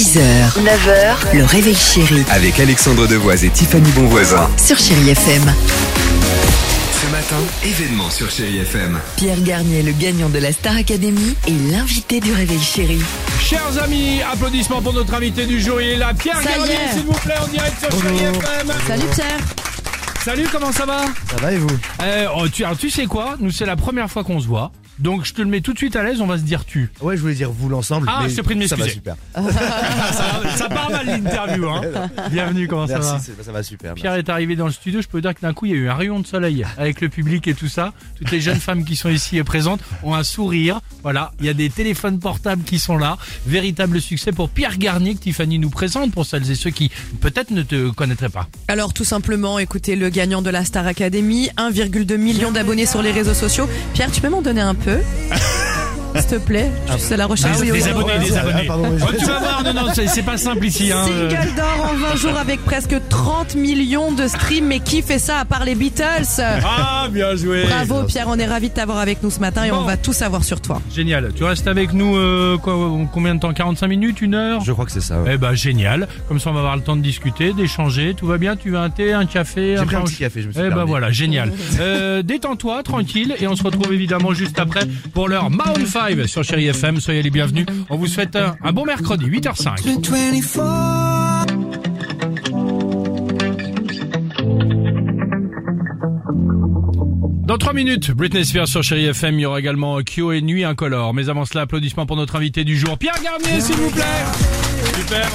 6h, 9h, le réveil chéri Avec Alexandre Devoise et Tiffany Bonvoisin. sur Chéri FM. Ce matin, événement sur Chéri FM. Pierre Garnier, le gagnant de la Star Academy, et l'invité du réveil chéri. Chers amis, applaudissements pour notre invité du jour. Il est là, Pierre Ça y Garnier, est. s'il vous plaît, en direct sur Chéri FM. Salut Pierre. Salut, comment ça va? Ça va et vous? Alors, tu sais quoi? Nous, c'est la première fois qu'on se voit. Donc, je te le mets tout de suite à l'aise, on va se dire tu. Ouais, je voulais dire vous l'ensemble. Ah, mais je te prie de ça va m'excuser. super. ça part mal l'interview, hein. Bienvenue, comment ça va? Merci, ça va super. Pierre est arrivé dans le studio, je peux dire que d'un coup il y a eu un rayon de soleil avec le public et tout ça. Toutes les jeunes femmes qui sont ici et présentes ont un sourire. Voilà, il y a des téléphones portables qui sont là. Véritable succès pour Pierre Garnier que Tiffany nous présente pour celles et ceux qui peut-être ne te connaîtraient pas. Alors tout simplement, écoutez, le gagnant de la Star Academy, 1,2 million d'abonnés sur les réseaux sociaux. Pierre, tu peux m'en donner un peu s'il te plaît, c'est la recherche. Des abonnés, des abonnés. pardon, Oh, tu vas voir, non, c'est pas simple ici. Hein. Single d'or en 20 jours avec presque 30 millions de streams. Mais qui fait ça à part les Beatles? Ah, bien joué. Bravo Pierre, on est ravis de t'avoir avec nous ce matin et on va tout savoir sur toi. Génial. Tu restes avec nous combien de temps? 45 minutes, 1 heure? Je crois que c'est ça. Ouais. Eh ben génial. Comme ça on va avoir le temps de discuter, d'échanger. Tout va bien? Tu veux un thé, un café? J'ai pris un pain au petit café, je me suis Eh ben permis. voilà, génial. Détends-toi, tranquille, et on se retrouve évidemment juste après pour l'heure Maroon 5 sur Chéri FM. Soyez les bienvenus. On vous souhaite un bon mercredi, 8h05. Dans 3 minutes, Britney Spears sur Chéri FM. Il y aura également Kyo et Nuit Incolore. Mais avant cela, applaudissements pour notre invité du jour, Pierre Garnier, s'il vous plaît. Superbe.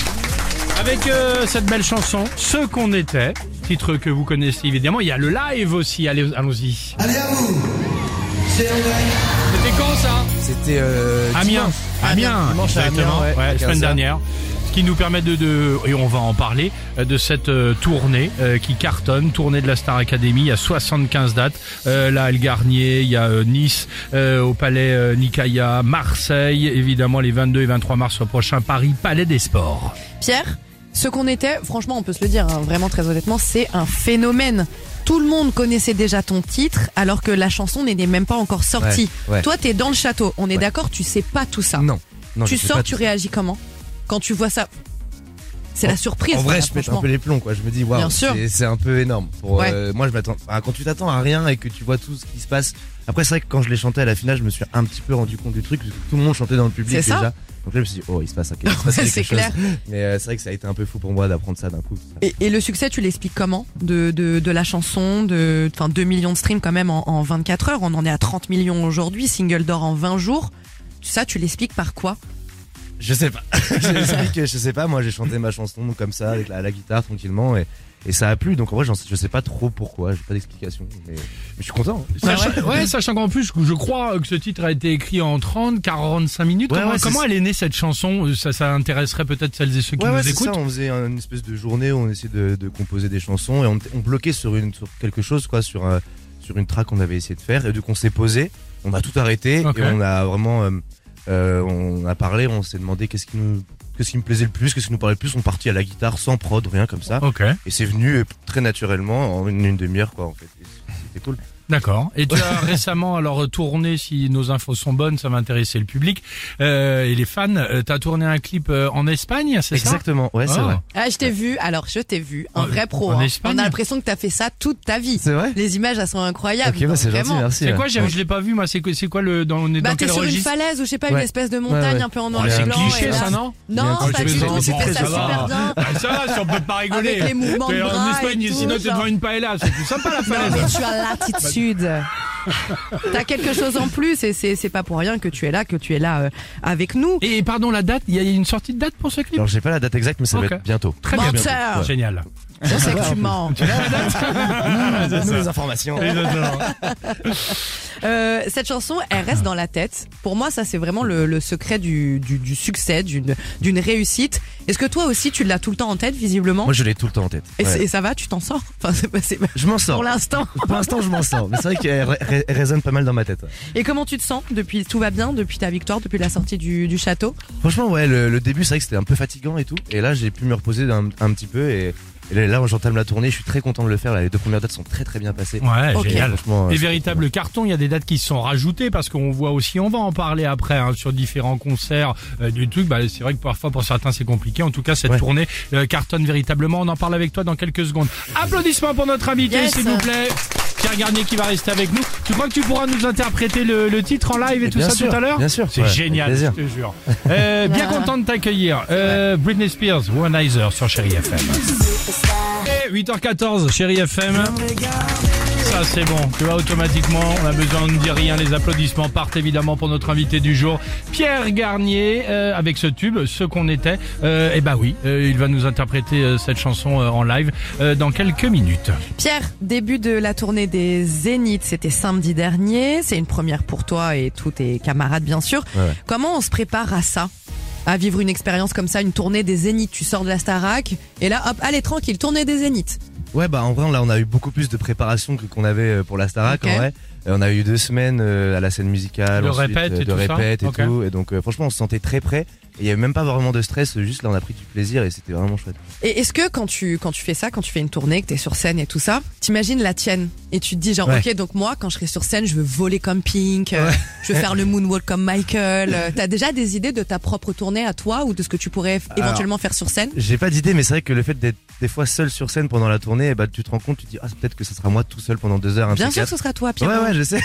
Avec cette belle chanson, Ce qu'on était, titre que vous connaissez évidemment. Il y a le live aussi. Allons-y. Allez à vous. C'est vrai. C'était quand ça? C'était Amiens. Amiens, Dimanche à exactement. Amiens, ouais, à Semaine 15h. dernière. Ce qui nous permet et on va en parler, de cette tournée qui cartonne, tournée de la Star Academy. Il y a 75 dates. Là, El Garnier, il y a Nice, au Palais Nicaïa, Marseille, évidemment les 22 et 23 mars prochain, Paris, Palais des Sports. Pierre, ce qu'on était, franchement on peut se le dire, hein, vraiment très honnêtement, c'est un phénomène. Tout le monde connaissait déjà ton titre alors que la chanson n'était même pas encore sortie. Ouais. Toi t'es dans le château, on est Ouais. d'accord, tu sais pas tout ça. Non. Tu je sais sors, pas tu tout. réagis comment quand tu vois ça? C'est la surprise. En vrai, voilà, je pète un franchement. peu les plombs, quoi. Je me dis, Bien waouh, sûr. c'est un peu énorme. Ouais. Moi, je m'attends. Quand tu t'attends à rien et que tu vois tout ce qui se passe. Après, c'est vrai que quand je l'ai chanté à la finale, je me suis un petit peu rendu compte du truc. Parce que tout le monde chantait dans le public C'est ça. déjà. Donc là, je me suis dit, oh, il se passe quelque chose. C'est clair. Mais c'est vrai que ça a été un peu fou pour moi d'apprendre ça d'un coup. tout ça. Et le succès, tu l'expliques comment de la chanson, 2 millions de streams quand même en 24 heures. On en est à 30 millions aujourd'hui, single d'or en 20 jours. Ça, tu l'expliques par quoi? Je sais pas. je sais pas. Moi, j'ai chanté ma chanson comme ça, avec la guitare tranquillement, et ça a plu. Donc en vrai, je sais pas trop pourquoi. J'ai pas d'explication. Mais je suis content. Sachant qu'en plus, je crois que ce titre a été écrit en 30-45 minutes. Ouais, Comment c'est elle est née cette chanson? Ça intéresserait peut-être celles et ceux qui Ouais, nous c'est écoutent. ça. On faisait une espèce de journée où on essayait de composer des chansons et on bloquait sur quelque chose, quoi, sur une track qu'on avait essayé de faire. Et donc on s'est posé, on a tout arrêté Ok. et on a vraiment, on a parlé, on s'est demandé qu'est-ce qui me plaisait le plus, qu'est-ce qui nous parlait le plus. On partit à la guitare sans prod, rien comme ça. Ok, Et c'est venu très naturellement en une demi-heure, quoi, en fait. Et c'était cool. d'accord. Et tu as récemment alors tourné, si nos infos sont bonnes, ça va intéresser le public et les fans. T'as tourné un clip en Espagne, c'est ça? Exactement. Ouais, c'est Ah. vrai. Ah, je t'ai vu, un vrai pro. en Hein. Espagne On a l'impression que t'as fait ça toute ta vie. C'est vrai? Les images, elles sont incroyables. Ok, bah, c'est vraiment. gentil, merci. C'est quoi? Ouais. Je l'ai pas vu moi. C'est quoi on est Bah dans t'es quel sur une registre? falaise ou je sais pas, une Ouais. espèce de montagne Ouais. un peu en Oh, noir et c'est blanc. cliché et là- ça, non? Non, Quand pas tu du fais tout, tu fais ça super bien. Ah, ça va, si on peut pas rigoler. Avec les mouvements de Mais bras en Espagne, et tout, sinon t'es genre. devant une paella, c'est plus sympa la Non falaise. mais tu as l'attitude. T'as quelque chose en plus et c'est pas pour rien que tu es là avec nous. Et pardon, la date, il y a une sortie de date pour ce clip? Alors j'ai pas la date exacte, mais ça Ok. va être bientôt. Très bien. Menteur. Ouais. Génial. Je sais que tu mens. Nous les informations. Cette chanson, elle reste dans la tête. Pour moi, ça c'est vraiment le secret du succès, d'une réussite. Est-ce que toi aussi tu l'as tout le temps en tête visiblement? Moi je l'ai tout le temps en tête. Et, Ouais. et ça va, tu t'en sors? Enfin, c'est Je m'en sors. pour l'instant. Pour l'instant, je m'en sors. Mais c'est vrai qu'elle résonne pas mal dans ma tête. Ouais. Et comment tu te sens depuis? Tout va bien depuis ta victoire, depuis la sortie du château? Franchement, ouais, le début, c'est vrai que c'était un peu fatigant et tout. Et là, j'ai pu me reposer un petit peu et Et là, j'entame la tournée, je suis très content de le faire. Là, les 2 premières dates sont très très bien passées. Ouais, Ok. génial. Franchement, Et c'est véritable carton, il y a des dates qui se sont rajoutées parce qu'on voit aussi, on va en parler après, sur différents concerts, du truc. Bah, c'est vrai que parfois pour certains c'est compliqué. En tout cas, cette Ouais. tournée cartonne véritablement. On en parle avec toi dans quelques secondes. Applaudissements pour notre invité, Yes. s'il vous plaît. Pierre Garnier qui va rester avec nous. Tu crois que tu pourras nous interpréter le titre en live et tout bien ça sûr, tout à l'heure? bien sûr. C'est Ouais, génial, avec je plaisir. te jure. Bien content de t'accueillir. Britney Spears, Womanizer sur Chérie FM. Et 8h14, Chérie FM. Ça c'est bon, tu vois, automatiquement, on a besoin de dire rien, les applaudissements partent évidemment pour notre invité du jour, Pierre Garnier, avec ce tube, Ce qu'on était. Et bah oui, il va nous interpréter cette chanson en live dans quelques minutes. Pierre, début de la tournée des Zéniths, c'était samedi dernier. C'est une première pour toi et tous tes camarades, bien sûr. Ouais. Comment on se prépare à ça? À vivre une expérience comme ça, une tournée des Zéniths. Tu sors de la Starac et là, hop, allez, tranquille, tournée des Zéniths. Ouais, bah en vrai, là, on a eu beaucoup plus de préparation que qu'on avait pour la Starac. Ok. En vrai, on a eu 2 semaines à la scène musicale, De ensuite, répète et de tout ça. répète et Ok. tout. Et donc, franchement, on se sentait très prêt. Et il y avait même pas vraiment de stress. Juste là, on a pris du plaisir et c'était vraiment chouette. Et est-ce que quand tu fais ça, quand tu fais une tournée, que t'es sur scène et tout ça, t'imagines la tienne et tu te dis genre Ouais. ok, donc moi quand je serai sur scène, je veux voler comme Pink, je veux faire le moonwalk comme Michael. T'as déjà des idées de ta propre tournée à toi ou de ce que tu pourrais éventuellement faire sur scène? J'ai pas d'idée, mais c'est vrai que le fait d'être des fois seul sur scène pendant la tournée, bah tu te rends compte, tu te dis peut-être que ça sera moi tout seul pendant 2 heures. Bien sûr que ce sera toi, Pierre. Ouais, je sais.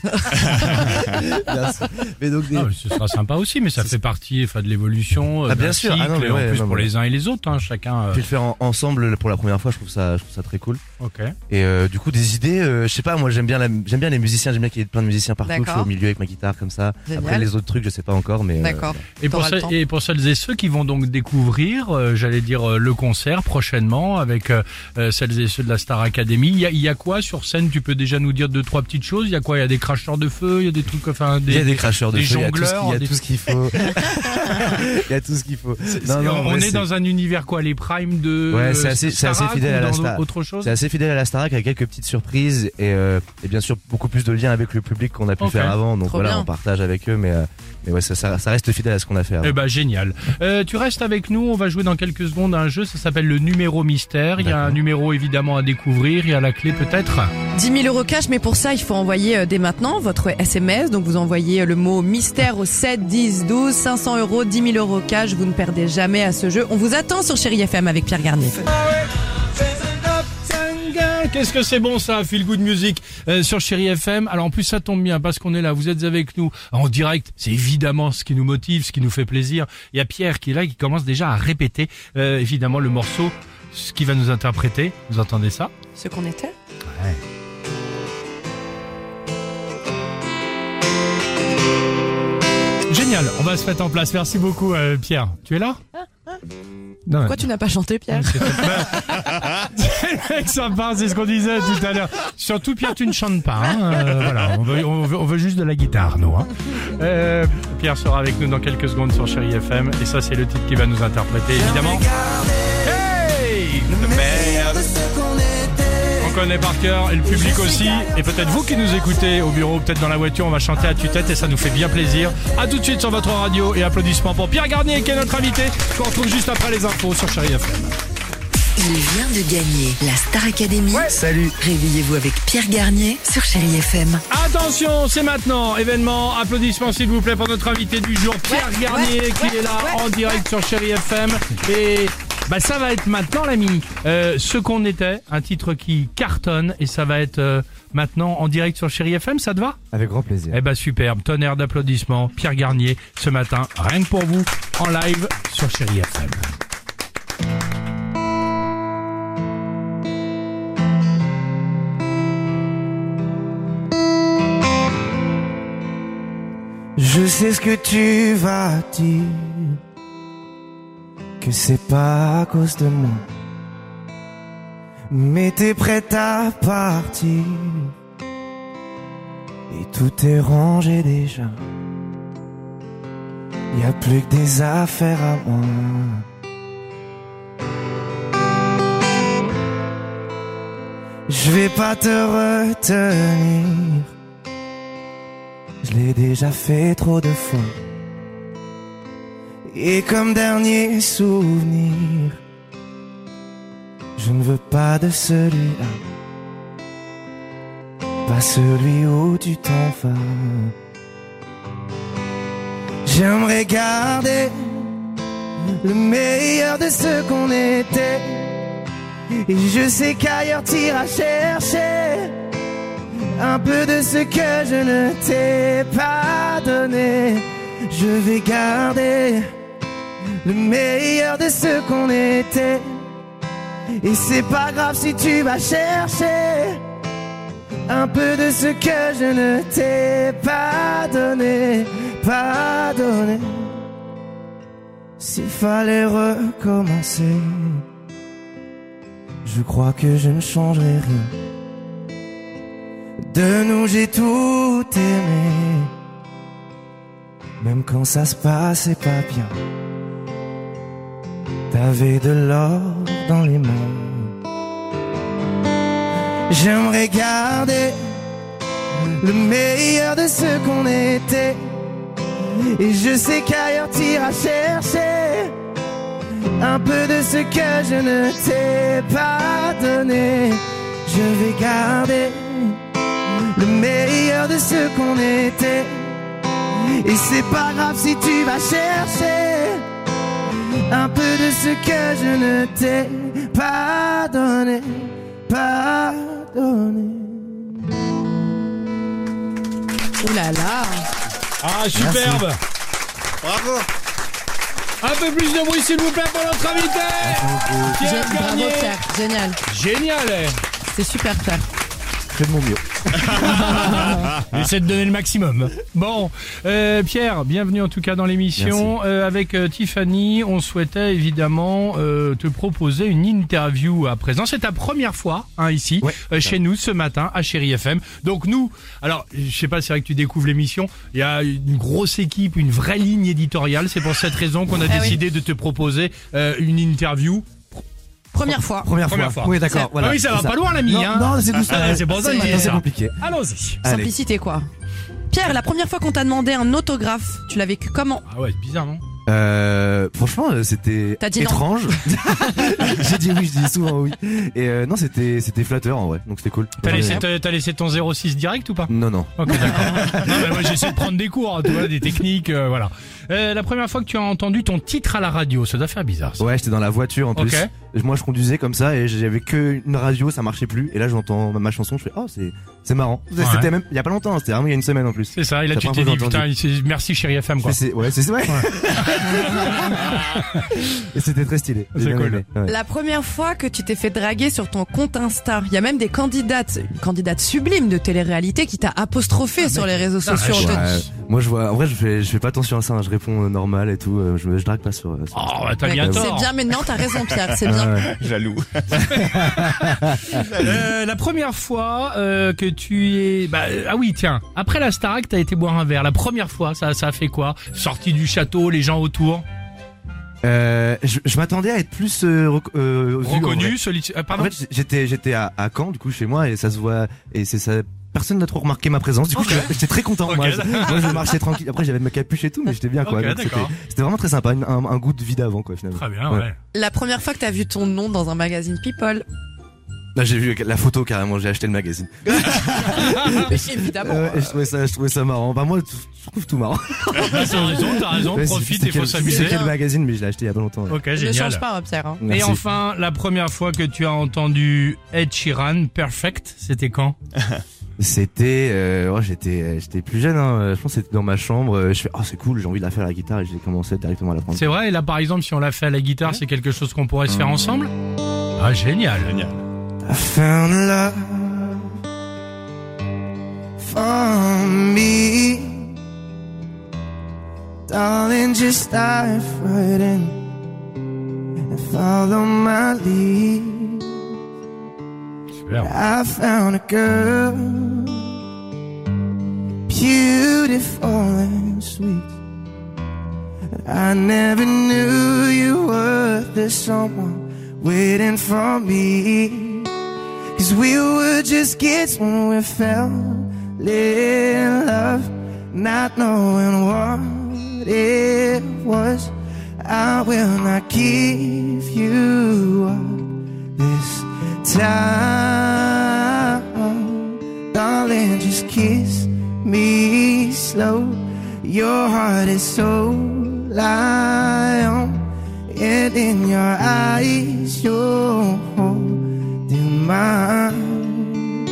Bien sûr. Mais donc Ah, mais ce sera sympa aussi, mais ça fait partie de l'évolution, Ah, bien d'un sûr. cycle, Ah non, mais et en ouais, plus non, pour mais- les uns et les autres, chacun. Puis le faire ensemble pour la première fois, je trouve ça très cool. Ok. Et du coup des idées, je sais pas, moi j'aime bien les musiciens, j'aime bien qu'il y ait plein de musiciens partout, je suis au milieu avec ma guitare comme ça. Génial. Après les autres trucs, je sais pas encore, mais D'accord. Et pour, T'auras le temps. et pour celles et ceux qui vont donc découvrir, j'allais dire, le concert prochainement avec celles et ceux de la Star Academy, il y a quoi sur scène? Tu peux déjà nous dire 2-3 petites choses? Il y a quoi? Il y a des cracheurs de feu, il y a des trucs, il y a des cracheurs de des feu, il y a jongleurs, tout ce qu'il faut. Il y a tout ce qu'il faut. On est dans un univers quoi, les primes de Ouais, c'est assez Starac fidèle ou à la dans Star. autre chose? C'est assez fidèle à la Starac avec quelques petites surprises et bien sûr beaucoup plus de liens avec le public qu'on a pu Ok. faire avant. Donc Trop voilà, bien. on partage avec eux, mais ouais, ça reste fidèle à ce qu'on a fait avant. Eh ben génial. Tu restes avec nous, on va jouer dans quelques secondes à un jeu, ça s'appelle le numéro mystère. Il y a un numéro évidemment à découvrir, il y a la clé peut-être. 10 000 € cash, mais pour ça, il faut envoyer dès maintenant votre SMS. Donc vous envoyez le mot mystère au 7 10 12, 500 €, 10 000 € cash. Vous ne perdez jamais à ce jeu. On vous attend sur Chérie FM avec Pierre Garnier. Qu'est-ce que c'est bon ça, Feel Good Music sur Chérie FM. Alors en plus ça tombe bien parce qu'on est là, vous êtes avec nous en direct. C'est évidemment ce qui nous motive, ce qui nous fait plaisir. Il y a Pierre qui est là, qui commence déjà à répéter évidemment le morceau, ce qu'il va nous interpréter. Vous entendez ça? Ce qu'on était. Génial, on va se mettre en place. Merci beaucoup Pierre. Tu es là? Non, Pourquoi tu n'as pas chanté, Pierre? Le mec sympa, c'est ce qu'on disait tout à l'heure. Surtout Pierre, tu ne chantes pas. Voilà, on veut juste de la guitare, nous. Pierre sera avec nous dans quelques secondes sur Chérie FM, et ça c'est le titre qui va nous interpréter évidemment. Hey, le meilleur. On connaît par cœur et le public aussi, et peut-être vous qui nous écoutez au bureau, peut-être dans la voiture, on va chanter à tue-tête et ça nous fait bien plaisir. À tout de suite sur votre radio et applaudissements pour Pierre Garnier qui est notre invité, qu'on retrouve juste après les infos sur Chérie FM. Il vient de gagner la Star Academy. Salut. Réveillez-vous avec Pierre Garnier sur Chérie FM. Attention, c'est maintenant, événement, applaudissements s'il vous plaît pour notre invité du jour, Pierre Garnier, qui est là en direct sur Chérie FM. Et ça va être maintenant l'ami, ce qu'on était, un titre qui cartonne, et ça va être maintenant en direct sur Chérie FM, ça te va? Avec grand plaisir. Eh ben superbe, tonnerre d'applaudissements, Pierre Garnier ce matin, rien que pour vous, en live sur Chérie FM. Je sais ce que tu vas dire, que c'est pas à cause de moi, mais t'es prête à partir, et tout est rangé déjà. Y a plus que des affaires à moi. Je vais pas te retenir, je l'ai déjà fait trop de fois. Et comme dernier souvenir, Je ne veux pas de celui-là, pas celui où tu t'en vas. J'aimerais garder le meilleur de ce qu'on était. Et je sais qu'ailleurs t'iras chercher un peu de ce que je ne t'ai pas donné. Je vais garder le meilleur de ce qu'on était. Et c'est pas grave si tu vas chercher un peu de ce que je ne t'ai pas donné, pas donné. S'il fallait recommencer, je crois que je ne changerai rien. De nous j'ai tout aimé, même quand ça se passait pas bien. T'avais de l'or dans les mains. J'aimerais garder le meilleur de ce qu'on était. Et je sais qu'ailleurs t'iras chercher un peu de ce que je ne t'ai pas donné. Je vais garder le meilleur de ce qu'on était. Et c'est pas grave si tu vas chercher un peu de ce que je ne t'ai pas donné, pas donné. Ouh là là. Ah, superbe. Bravo. Un peu plus de bruit, s'il vous plaît, pour notre invité. Pierre Bravo Garnier. Pierre, génial. Génial. C'est super Pierre. Je fais de mon mieux. J'essaie de donner le maximum. Bon, Pierre, bienvenue en tout cas dans l'émission. Avec Tiffany, on souhaitait évidemment te proposer une interview à présent. C'est ta première fois ici, chez nous ce matin à Chéri FM. Donc nous, alors je sais pas, c'est vrai que tu découvres l'émission. Il y a une grosse équipe, une vraie ligne éditoriale. C'est pour cette raison qu'on a décidé de te proposer une interview. Première fois. Première fois. Oui, d'accord. Voilà, Ah oui, ça va pas loin l'ami. Non, non, c'est tout ça. C'est pour ça que C'est- je dis C'est ça. compliqué. Allons-y. Allez. Simplicité quoi. Pierre, la première fois qu'on t'a demandé un autographe, tu l'as vécu comment? Ah ouais, c'est bizarre, non? Franchement, c'était T'as dit non. étrange. J'ai dit oui, je dis souvent oui. Et non, c'était flatteur en vrai, donc c'était cool. T'as laissé ton 06 direct ou pas? Non, non. Ok, d'accord. Non, mais moi j'essaie de prendre des cours, tu vois, des techniques, voilà. La première fois que tu as entendu ton titre à la radio, ça doit faire bizarre. Ça. Ouais, j'étais dans la voiture en plus. Ok. Moi, je conduisais comme ça et j'avais que une radio, ça marchait plus. Et là, j'entends ma chanson, je fais oh, c'est marrant. Ouais. C'était même il y a pas longtemps, c'était vraiment il y a une semaine en plus. C'est ça, et là C'est tu la t'es première dit, fois que j'ai putain, merci Chéri FM, quoi. C'est ouais. Et c'était très stylé. J'ai C'est bien cool. aimé, ouais. La première fois que tu t'es fait draguer sur ton compte Insta, il y a même des candidates, une candidate sublime de télé-réalité qui t'a apostrophé sur les réseaux sociaux. vache. On te- Ouais, moi je vois, en vrai je fais pas attention à ça, hein, je réponds normal et tout, je drague pas sur Oh, bah, t'as Ouais, bien c'est tort. bien, mais non, t'as raison Pierre, c'est bien. ouais. Jaloux. La première fois que tu es... ah oui, tiens, après la Starac, t'as été boire un verre. La première fois, ça a fait quoi? Sorti du château, les gens autour. Je m'attendais à être plus vu, en vrai. Reconnu, En pardon. fait, j'étais à Caen, du coup, chez moi, et ça se voit, et c'est ça. Personne n'a trop remarqué ma présence. Du coup, j'étais très content. Ok. Moi, je marchais tranquille. Après, j'avais ma capuche et tout, mais j'étais bien, quoi. Ok, Donc, d'accord. c'était vraiment très sympa. Un goût de vie d'avant, quoi, finalement. Très bien, ouais. La première fois que t'as vu ton nom dans un magazine People. Là, j'ai vu la photo carrément. J'ai acheté le magazine. Évidemment. Je trouvais ça marrant. Bah, moi, je trouve tout marrant. T'as raison, Ouais, profite, il faut Je s'amuser. sais quel magazine, mais je l'ai acheté il y a pas longtemps. Ouais. Ok, Ne génial. change pas, Pierre. Hein. Et Merci. enfin, la première fois que tu as entendu Ed Sheeran, Perfect, c'était quand? C'était, j'étais plus jeune, hein. Je pense que c'était dans ma chambre. Je fais, oh, c'est coul, j'ai envie de la faire à la guitare et j'ai commencé directement à la prendre. C'est vrai, et là par exemple, si on l'a fait à la guitare, c'est quelque chose qu'on pourrait se faire ensemble? Ah, génial. I found love for me, darling. Just dive right in and follow my lead. Super. I found a girl, beautiful and sweet. I never knew you were the someone waiting for me. 'Cause we were just kids when we fell in love, not knowing what it was. I will not give you up this time. Darling, just kiss me slow. Your heart is so lion, and in your eyes you're holding mine.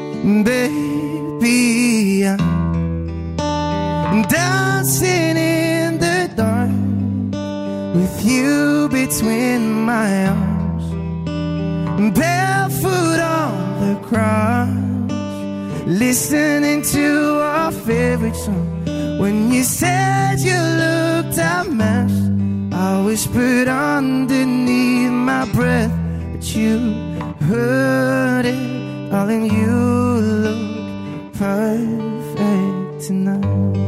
Baby, I'm dancing in the dark with you between my arms, barefoot on the grass, listening to our favorite song. When you said you looked a mess, I whispered underneath my breath that you heard it, darling. You look perfect tonight.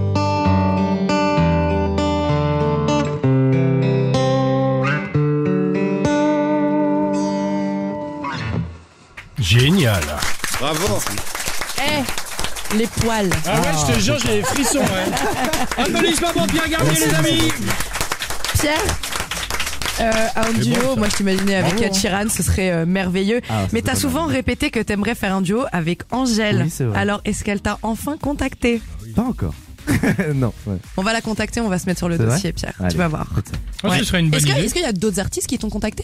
Génial. Bravo. Les poils. Ah ouais, je te jure, j'ai les frissons, ouais. Applaudissements pour Pierre Garnier, les amis. Pierre, un duo, moi je t'imaginais avec Ed Sheeran, ce serait merveilleux. Mais t'as souvent répété que t'aimerais faire un duo avec Angèle. Oui, c'est vrai. Alors, est-ce qu'elle t'a enfin contacté? Pas encore. Non. Ouais. On va la contacter, on va se mettre sur le C'est dossier, vrai Pierre. Allez, Tu vas voir. faites ça. Oh, ce serait une bonne idée. Est-ce qu'il y a d'autres artistes qui t'ont contacté?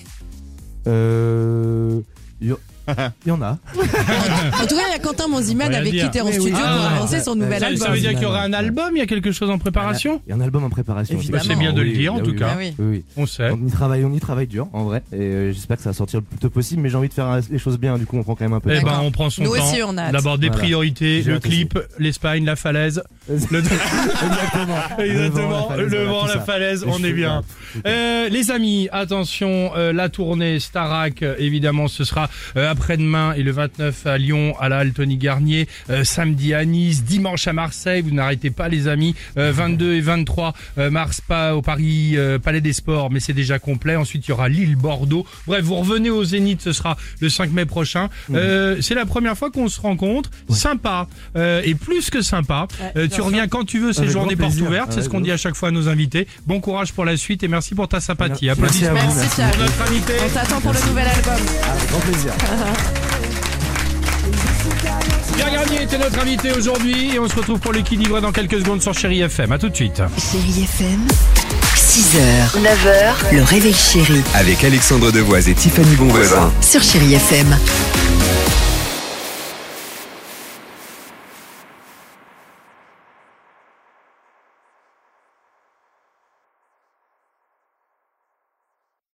Il y en a. En tout cas, il y a Quentin Monziman Rien avec dire. qui t'es en Oui, studio oui. pour Ah, avancer son nouvel Ça album. veut dire qu'il y aura un album, il y a quelque chose en préparation? Il y a un album en préparation. Évidemment. C'est bien de le dire, en tout cas. Ah oui. Oui. On sait. On y travaille dur, en vrai. Et j'espère que ça va sortir le plus tôt possible. Mais j'ai envie de faire les choses bien. Du coup, on prend quand même un peu de Eh temps. ben, on prend son Nous temps. aussi, on a hâte. D'abord des Voilà. priorités, J'ai le hâte clip, l'Espagne, la falaise. Exactement. Exactement, le vent, voilà, tout la ça. falaise, Les on est cheveux, bien. voilà, Les amis, attention, la tournée Starac, évidemment, ce sera après-demain et le 29 à Lyon, à la Tony Garnier, samedi à Nice, dimanche à Marseille, vous n'arrêtez pas les amis, 22 et 23 mars pas au Paris Palais des Sports, mais c'est déjà complet. Ensuite, il y aura Lille, Bordeaux. Bref, vous revenez au Zénith, ce sera le 5 mai prochain. C'est la première fois qu'on se rencontre. Sympa, et plus que sympa. Tu reviens quand tu veux, ces Avec journées grand portes plaisir. ouvertes, c'est ce qu'on dit à chaque fois à nos invités. Bon courage pour la suite et merci pour ta sympathie. Merci à Applaudissements vous. Merci Pierre. pour notre invité. On t'attend pour le nouvel album. Avec grand plaisir. Pierre Garnier était notre invité aujourd'hui et on se retrouve pour le Qui dit vrai dans quelques secondes sur Chéri FM. À tout de suite. Chéri FM, 6h, 9h, le réveil chéri Avec Alexandre Devoise et Tiffany Bonvoisin. sur Chéri FM.